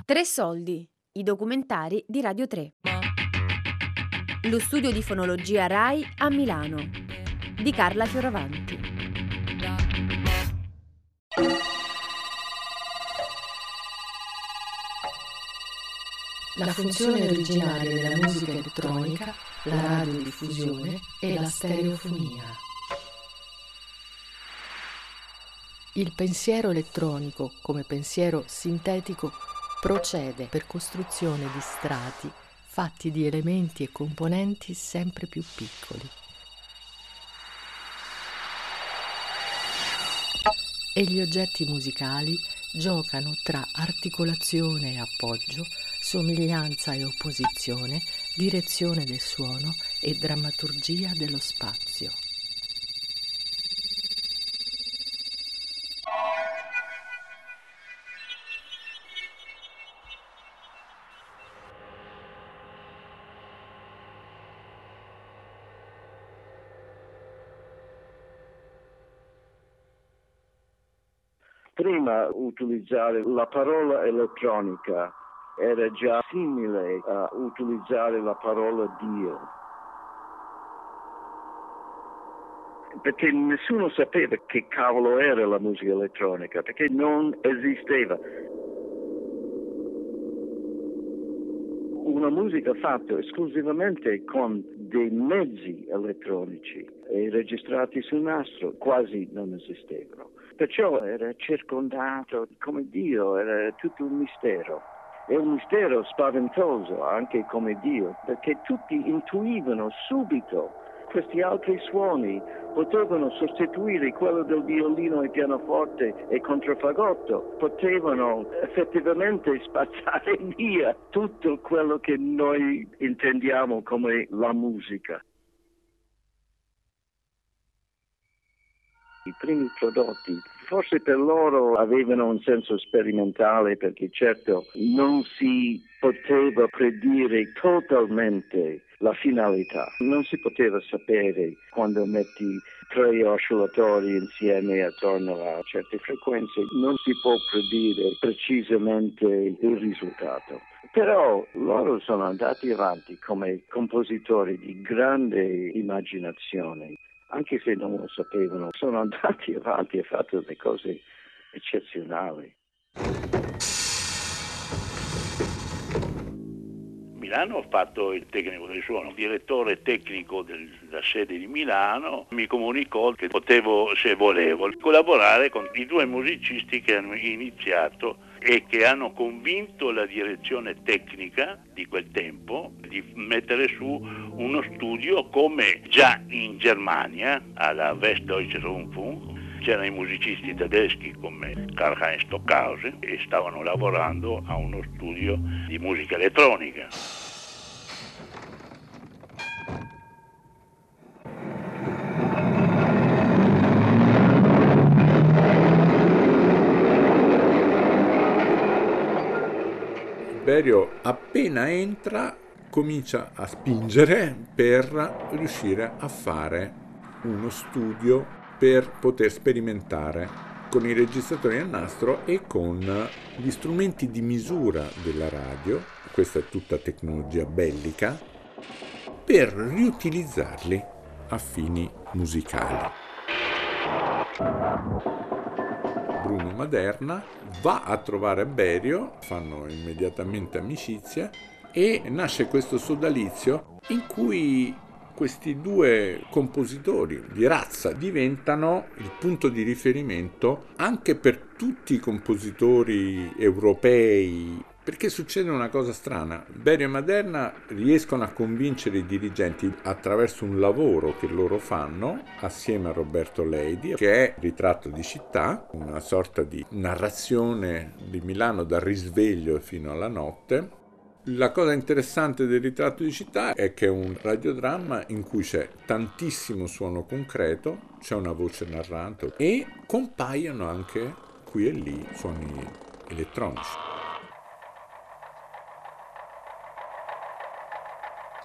Tre soldi, i documentari di Radio 3. Lo studio di fonologia RAI a Milano, di Carla Fioravanti. La funzione originaria della musica elettronica, la radiodiffusione e la stereofonia. Il pensiero elettronico, come pensiero sintetico, procede per costruzione di strati fatti di elementi e componenti sempre più piccoli. E gli oggetti musicali giocano tra articolazione e appoggio, somiglianza e opposizione, direzione del suono e drammaturgia dello spazio. Prima utilizzare la parola elettronica era già simile a utilizzare la parola Dio, perché nessuno sapeva che cavolo era la musica elettronica, perché non esisteva. Una musica fatta esclusivamente con dei mezzi elettronici e registrati sul nastro quasi non esistevano. Perciò era circondato come Dio, era tutto un mistero. È un mistero spaventoso anche come Dio, perché tutti intuivano subito questi altri suoni potevano sostituire quello del violino e pianoforte e controfagotto, potevano effettivamente spazzare via tutto quello che noi intendiamo come la musica. I primi prodotti, forse per loro avevano un senso sperimentale perché certo non si poteva predire totalmente la finalità. Non si poteva sapere quando metti 3 oscillatori insieme attorno a certe frequenze, non si può predire precisamente il risultato. Però loro sono andati avanti come compositori di grande immaginazione. Anche se non lo sapevano, sono andati avanti e fatto delle cose eccezionali. Milano ho fatto il tecnico del suono, il direttore tecnico della sede di Milano mi comunicò che potevo, se volevo, collaborare con i 2 musicisti che hanno iniziato e che hanno convinto la direzione tecnica di quel tempo di mettere su uno studio come già in Germania, alla Westdeutsche Rundfunk. C'erano i musicisti tedeschi come Karl-Heinz Stockhausen e stavano lavorando a uno studio di musica elettronica. Berio appena entra comincia a spingere per riuscire a fare uno studio per poter sperimentare con i registratori a nastro e con gli strumenti di misura della radio, questa è tutta tecnologia bellica, per riutilizzarli a fini musicali. Bruno Maderna va a trovare Berio, fanno immediatamente amicizia e nasce questo sodalizio in cui questi 2 compositori di razza diventano il punto di riferimento anche per tutti i compositori europei, perché succede una cosa strana. Berio e Maderna riescono a convincere i dirigenti attraverso un lavoro che loro fanno assieme a Roberto Leidi, che è Ritratto di città, una sorta di narrazione di Milano dal risveglio fino alla notte. La cosa interessante del Ritratto di città è che è un radiodramma in cui c'è tantissimo suono concreto, c'è una voce narrante e compaiono anche qui e lì suoni elettronici.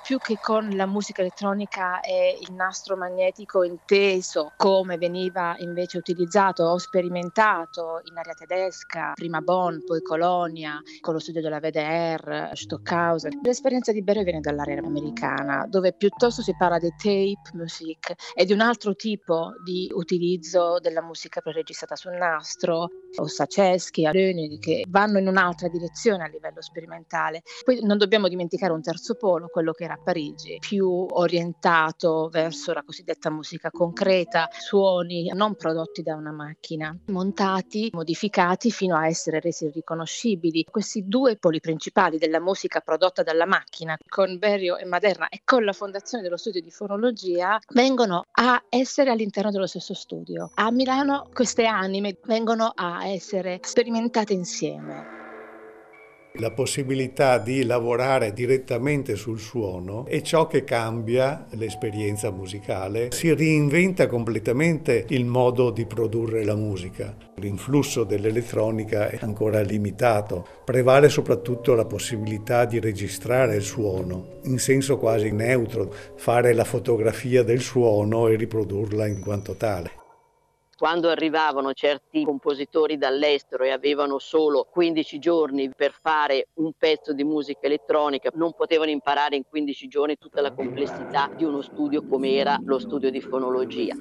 più che con la musica elettronica e il nastro magnetico inteso come veniva invece utilizzato o sperimentato in area tedesca, prima Bonn, poi Colonia, con lo studio della WDR, Stockhausen. L'esperienza di Berio viene dall'area americana, dove piuttosto si parla di tape music e di un altro tipo di utilizzo della musica preregistrata sul nastro, Ossachesky, Lönig, che vanno in un'altra direzione a livello sperimentale. Poi non dobbiamo dimenticare un terzo polo, quello che era a Parigi, più orientato verso la cosiddetta musica concreta, suoni non prodotti da una macchina, montati, modificati fino a essere resi riconoscibili. Questi due poli principali della musica prodotta dalla macchina, con Berio e Maderna e con la fondazione dello studio di fonologia, vengono a essere all'interno dello stesso studio. A Milano queste anime vengono a essere sperimentate insieme. La possibilità di lavorare direttamente sul suono è ciò che cambia l'esperienza musicale. Si reinventa completamente il modo di produrre la musica. L'influsso dell'elettronica è ancora limitato. Prevale soprattutto la possibilità di registrare il suono in senso quasi neutro, fare la fotografia del suono e riprodurla in quanto tale. Quando arrivavano certi compositori dall'estero e avevano solo 15 giorni per fare un pezzo di musica elettronica, non potevano imparare in 15 giorni tutta la complessità di uno studio come era lo studio di fonologia.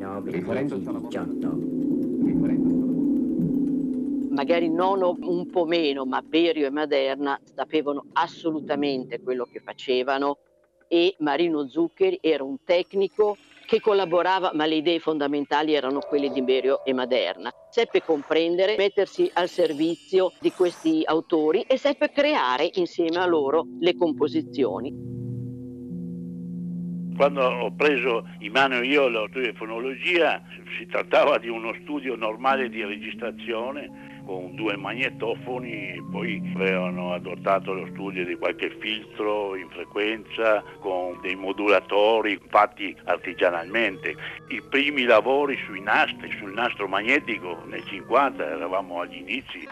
Magari non un po' meno, ma Berio e Maderna sapevano assolutamente quello che facevano e Marino Zuccheri era un tecnico che collaborava, ma le idee fondamentali erano quelle di Berio e Maderna. Seppe comprendere, mettersi al servizio di questi autori e seppe creare insieme a loro le composizioni. Quando ho preso in mano io lo studio di fonologia, si trattava di uno studio normale di registrazione con 2 magnetofoni, poi avevano adottato lo studio di qualche filtro in frequenza con dei modulatori fatti artigianalmente. I primi lavori sui nastri, sul nastro magnetico nel 50, eravamo agli inizi.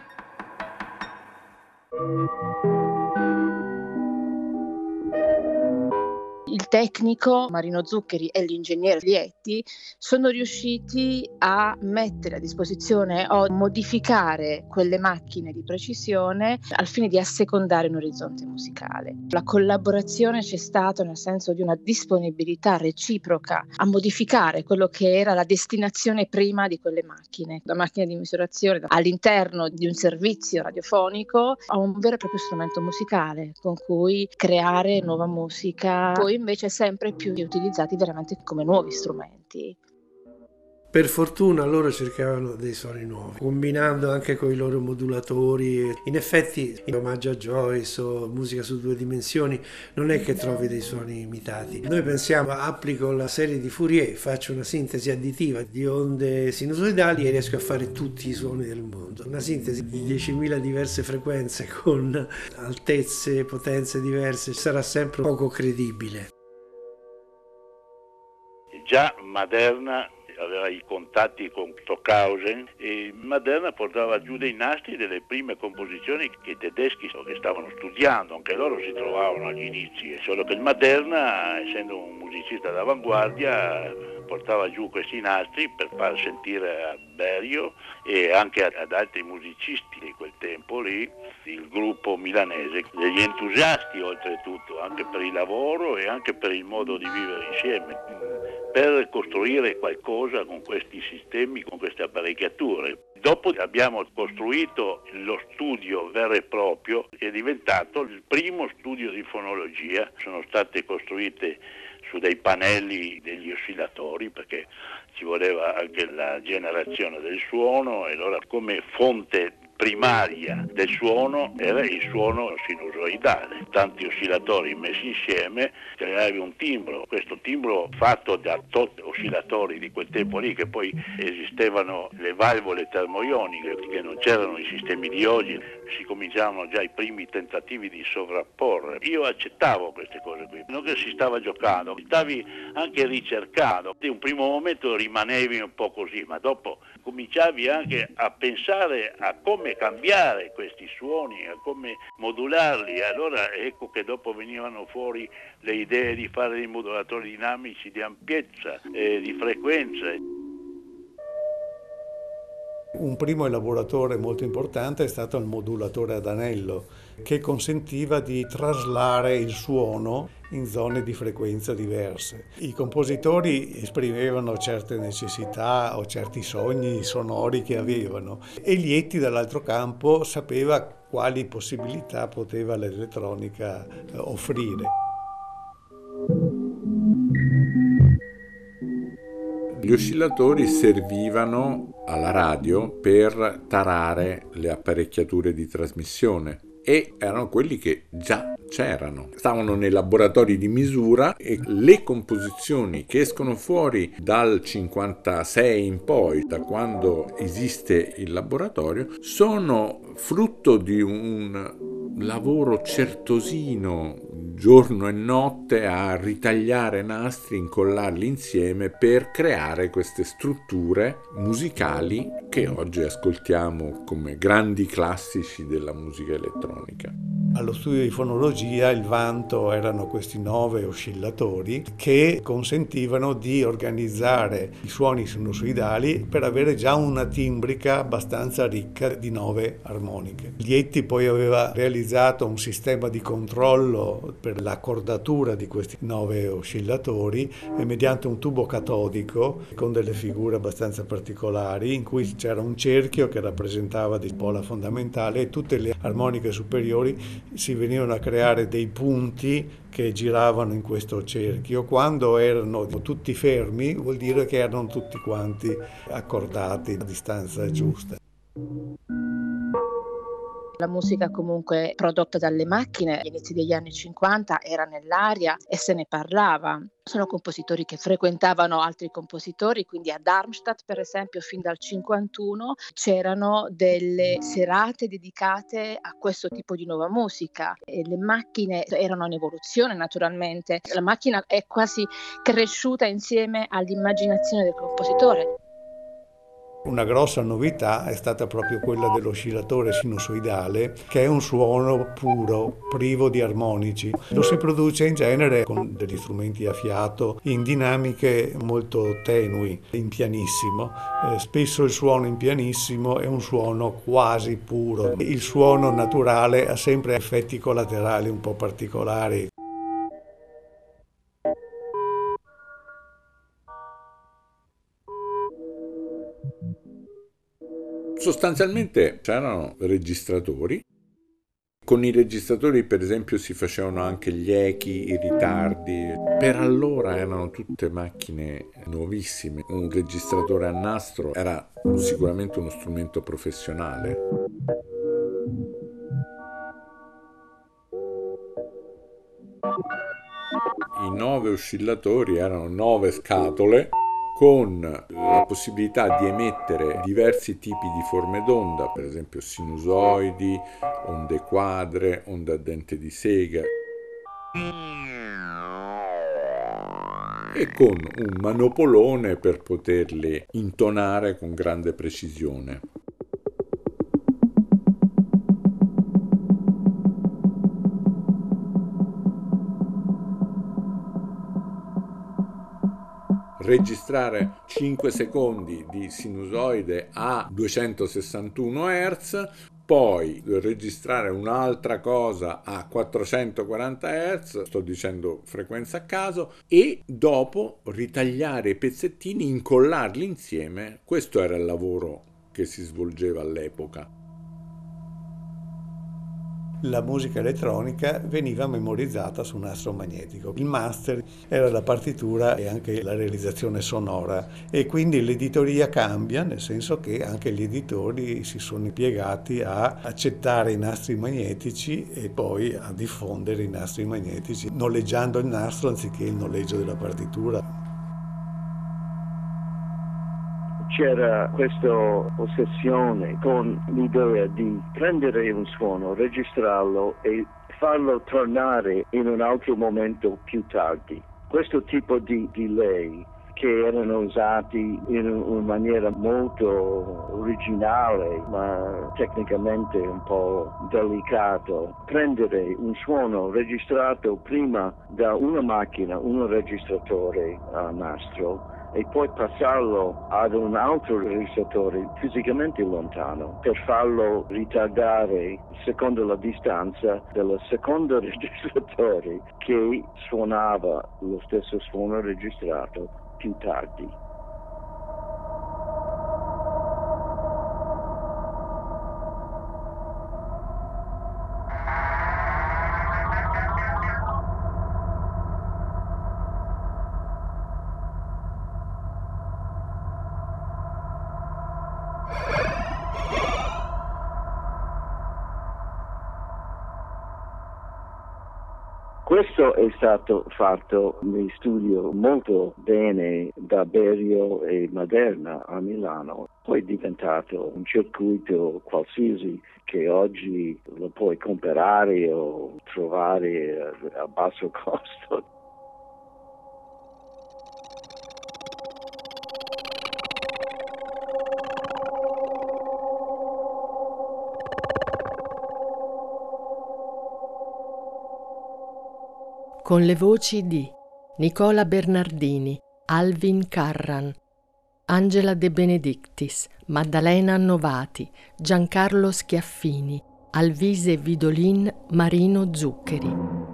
Il tecnico Marino Zuccheri e l'ingegnere Lietti sono riusciti a mettere a disposizione o modificare quelle macchine di precisione al fine di assecondare un orizzonte musicale. La collaborazione c'è stata nel senso di una disponibilità reciproca a modificare quello che era la destinazione prima di quelle macchine. La macchina di misurazione all'interno di un servizio radiofonico a un vero e proprio strumento musicale con cui creare nuova musica. Poi invece sempre più utilizzati veramente come nuovi strumenti. Per fortuna loro cercavano dei suoni nuovi, combinando anche con i loro modulatori. In effetti, in omaggio a Joyce o musica su 2 dimensioni, non è che trovi dei suoni imitati. Noi pensiamo, applico la serie di Fourier, faccio una sintesi additiva di onde sinusoidali e riesco a fare tutti i suoni del mondo. Una sintesi di 10.000 diverse frequenze con altezze, potenze diverse sarà sempre poco credibile. Già Maderna aveva i contatti con Stockhausen e Maderna portava giù dei nastri delle prime composizioni che i tedeschi che stavano studiando, anche loro si trovavano agli inizi, solo che il Maderna, essendo un musicista d'avanguardia, portava giù questi nastri per far sentire a Berio e anche ad altri musicisti di quel tempo lì, il gruppo milanese, degli entusiasti oltretutto, anche per il lavoro e anche per il modo di vivere insieme, per costruire qualcosa con questi sistemi, con queste apparecchiature. Dopo abbiamo costruito lo studio vero e proprio, che è diventato il primo studio di fonologia. Sono state costruite su dei pannelli degli oscillatori perché ci voleva anche la generazione del suono e allora come fonte primaria del suono era il suono sinusoidale. Tanti oscillatori messi insieme creavi un timbro. Questo timbro fatto da tot oscillatori di quel tempo lì, che poi esistevano le valvole termoioniche, che non c'erano i sistemi di oggi, si cominciavano già i primi tentativi di sovrapporre. Io accettavo queste cose qui, non che si stava giocando, stavi anche ricercando. In un primo momento rimanevi un po' così, ma dopo cominciavi anche a pensare a come come cambiare questi suoni, a come modularli. Allora ecco che dopo venivano fuori le idee di fare dei modulatori dinamici di ampiezza, di frequenza. Un primo elaboratore molto importante è stato il modulatore ad anello, che consentiva di traslare il suono in zone di frequenza diverse. I compositori esprimevano certe necessità o certi sogni sonori che avevano e Lietti dall'altro campo sapeva quali possibilità poteva l'elettronica offrire. Gli oscillatori servivano alla radio per tarare le apparecchiature di trasmissione e erano quelli che già c'erano, stavano nei laboratori di misura e le composizioni che escono fuori dal 56 in poi, da quando esiste il laboratorio, sono frutto di un lavoro certosino giorno e notte a ritagliare nastri, incollarli insieme per creare queste strutture musicali che oggi ascoltiamo come grandi classici della musica elettronica. Allo studio di fonologia il vanto erano questi 9 oscillatori che consentivano di organizzare i suoni sinusoidali per avere già una timbrica abbastanza ricca di 9 armoniche. Lietti poi aveva realizzato un sistema di controllo per l'accordatura di questi 9 oscillatori e mediante un tubo catodico con delle figure abbastanza particolari in cui c'era un cerchio che rappresentava di pola fondamentale e tutte le armoniche superiori si venivano a creare dei punti che giravano in questo cerchio. Quando erano tutti fermi vuol dire che erano tutti quanti accordati a distanza giusta. La musica comunque prodotta dalle macchine agli inizi degli anni 50 era nell'aria e se ne parlava. Sono compositori che frequentavano altri compositori, quindi a Darmstadt per esempio fin dal 51 c'erano delle serate dedicate a questo tipo di nuova musica e le macchine erano in evoluzione naturalmente. La macchina è quasi cresciuta insieme all'immaginazione del compositore. Una grossa novità è stata proprio quella dell'oscillatore sinusoidale, che è un suono puro, privo di armonici. Lo si produce in genere con degli strumenti a fiato, in dinamiche molto tenui, in pianissimo. Spesso il suono in pianissimo è un suono quasi puro. Il suono naturale ha sempre effetti collaterali un po' particolari. Sostanzialmente c'erano registratori. Con i registratori per esempio si facevano anche gli echi, i ritardi. Per allora erano tutte macchine nuovissime. Un registratore a nastro era sicuramente uno strumento professionale. I 9 oscillatori erano 9 scatole con la possibilità di emettere diversi tipi di forme d'onda, per esempio sinusoidi, onde quadre, onde a dente di sega, e con un manopolone per poterli intonare con grande precisione. Registrare 5 secondi di sinusoide a 261 Hz, poi registrare un'altra cosa a 440 Hz, sto dicendo frequenza a caso, e dopo ritagliare i pezzettini, incollarli insieme. Questo era il lavoro che si svolgeva all'epoca. La musica elettronica veniva memorizzata su nastro magnetico. Il master era la partitura e anche la realizzazione sonora e quindi l'editoria cambia, nel senso che anche gli editori si sono impiegati a accettare i nastri magnetici e poi a diffondere i nastri magnetici, noleggiando il nastro anziché il noleggio della partitura. C'era questa ossessione con l'idea di prendere un suono, registrarlo e farlo tornare in un altro momento più tardi. Questo tipo di delay che erano usati in una maniera molto originale, ma tecnicamente un po' delicato. Prendere un suono registrato prima da una macchina, un registratore a nastro, e poi passarlo ad un altro registratore fisicamente lontano per farlo ritardare secondo la distanza del secondo registratore che suonava lo stesso suono registrato più tardi. Questo è stato fatto in studio molto bene da Berio e Maderna a Milano, poi è diventato un circuito qualsiasi che oggi lo puoi comprare o trovare a basso costo. Con le voci di Nicola Bernardini, Alvin Carran, Angela De Benedictis, Maddalena Novati, Giancarlo Schiaffini, Alvise Vidolin, Marino Zuccheri.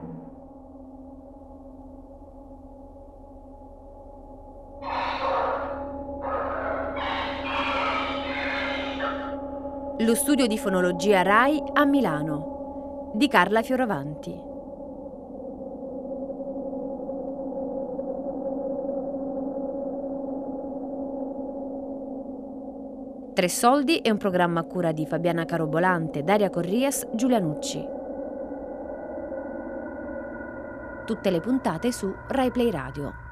Lo studio di fonologia RAI a Milano di Carla Fioravanti. Tre Soldi è un programma a cura di Fabiana Carobolante, Daria Corrias, Giulia Nucci. Tutte le puntate su Rai Play Radio.